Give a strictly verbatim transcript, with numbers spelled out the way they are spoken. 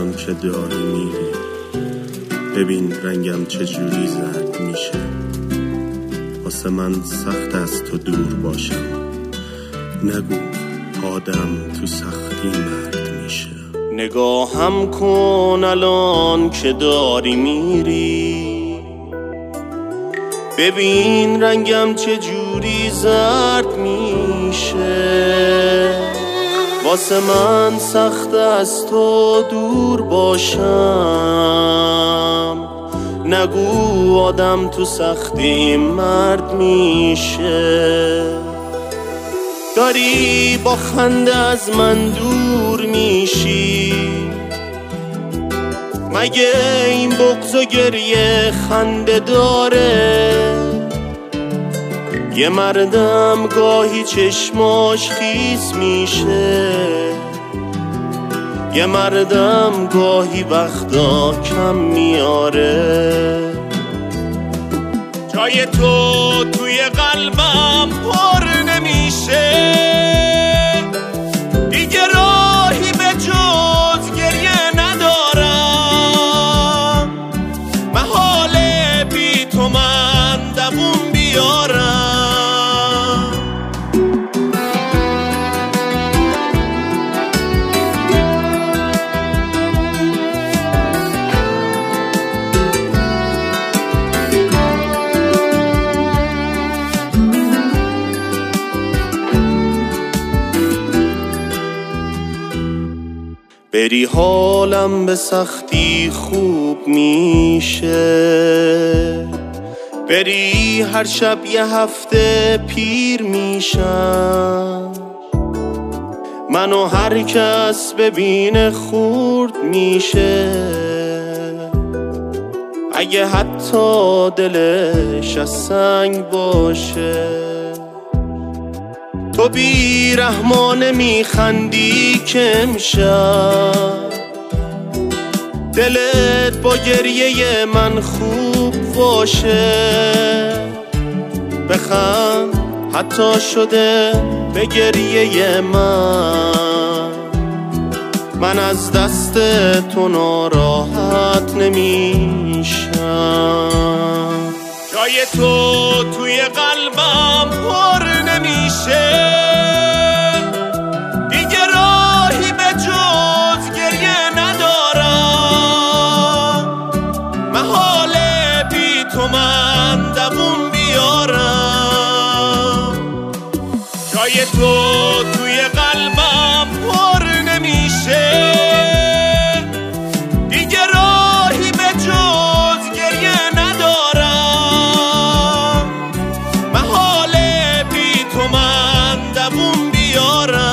الان که داری میری، ببین رنگم چجوری زرد میشه. واسه من سخت از تو دور باشم، نگو آدم تو سختی مرد میشه. نگاهم کن الان که داری میری، ببین رنگم چجوری زرد میشه. واسه من سخت از تو دور باشم، نگو آدم تو سختی مرد میشه. داری با خنده از من دور میشی، مگه این بغض و گریه خنده داره؟ یه مردم گاهی چشماش خیس میشه، یه مردم گاهی وقتا کم میاره. جای تو توی قلبم پر نمیشه، دیگه راهی به جز گریه ندارم. محاله بی تو من دووم بیارم. بری حالم به سختی خوب میشه، بری هر شب یه هفته پیر میشم. منو هر کس ببینه خورد میشه، اگه حتی دلش از سنگ باشه. تو بی رحمانه میخندی که امشب دلت با گریه من خوب باشه. بخند حتی شده به گریه من، من از دست تو ناراحت نمیشم. جای تو توی قلبم پر نمیشه، دیگه راهی به جز گریه ندارم. محاله بی تو من دووم بیارم. جای تو توی قلبم پر نمیشه، دیگه راهی به جز گریه ندارم. محاله بی تو من دووم بیارم.